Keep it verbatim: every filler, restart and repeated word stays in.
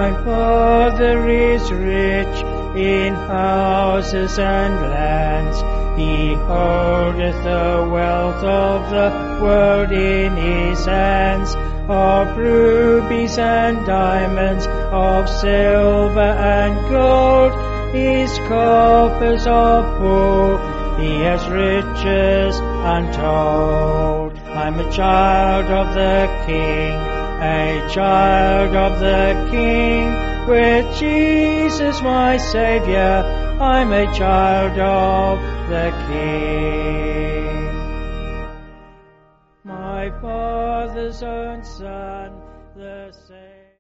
My Father is rich in houses and lands. He holdeth the wealth of the world in his hands, of rubies and diamonds, of silver and gold. His coffers are full, he has riches untold. I'm a child of the King, a child of the King. With Jesus my Saviour, I'm a child of the King. My Father's own Son, the Saviour.